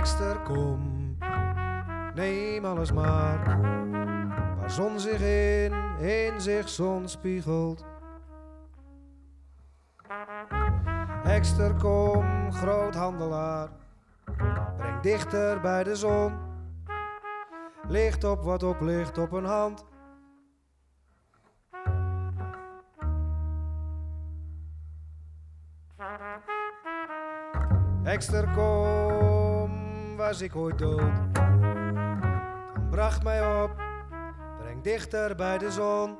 Ekster, kom, neem alles maar. Waar zon zich in zich zon spiegelt. Ekster, kom, groothandelaar. Breng dichter bij de zon. Licht op wat op ligt op een hand. Ekster, kom, was ik ooit dood. Dan bracht mij op, breng dichter bij de zon.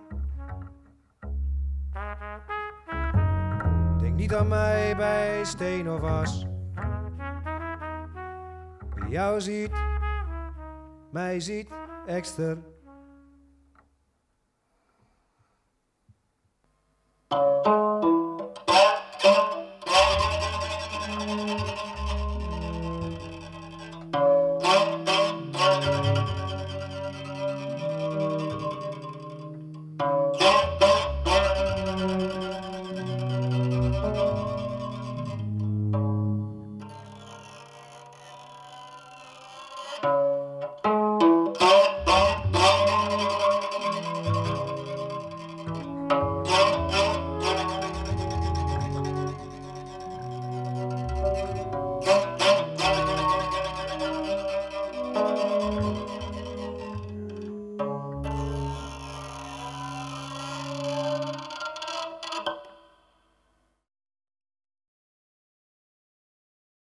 Denk niet aan mij bij steen of as. Wie jou ziet, mij ziet, Ekster.